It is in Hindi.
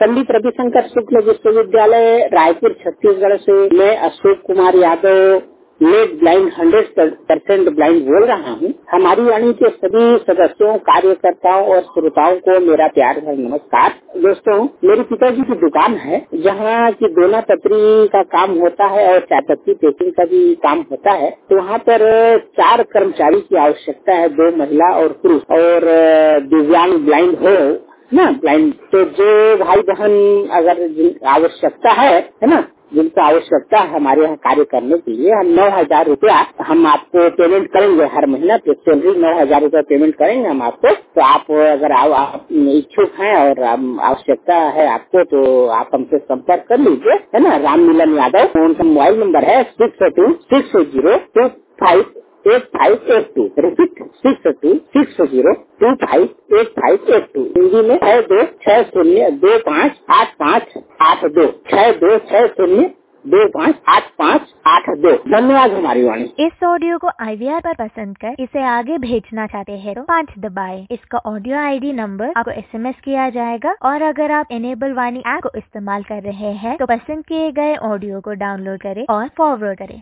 पंडित रविशंकर शुक्ल विश्वविद्यालय रायपुर छत्तीसगढ़ से मैं Ashok Kumar Yadav late blind 100% blind बोल रहा हूँ। हमारी वाणी के सभी सदस्यों, कार्यकर्ताओं और श्रोताओं को मेरा प्यार भरा नमस्कार। दोस्तों, मेरे पिताजी की दुकान है जहाँ की दोना पत्री का काम होता है और चाय पत्ती पैकिंग का भी काम होता है। तो वहाँ पर 4 कर्मचारी की आवश्यकता है, 2 महिला और पुरुष, और दिव्यांग ब्लाइंड हो ना, ब्लाइंड। तो जो भाई बहन अगर आवश्यकता है ना, जिनको आवश्यकता है हमारे यहाँ कार्य करने के लिए, हम 9,000 रुपया हम आपको पेमेंट करेंगे। हर महीना सैलरी 9,000 रुपया पेमेंट करेंगे हम आपको। तो आप अगर आप इच्छुक हैं और आवश्यकता है आपको, तो आप हमसे संपर्क कर लीजिए, है ना। राम मिलन यादव। उनका मोबाइल नंबर है 6260258582। रिपीट 6260258582। हिंदी में 6260258582, 6260258582। धन्यवाद हमारी वाणी। इस ऑडियो को IVR पर पसंद कर इसे आगे भेजना चाहते हैं तो 5 दबाएं। इसका ऑडियो ID नंबर आपको SMS किया जाएगा। और अगर आप इनेबल वाणी ऐप को इस्तेमाल कर रहे हैं तो पसंद किए गए ऑडियो को डाउनलोड करें और फॉरवर्ड करें।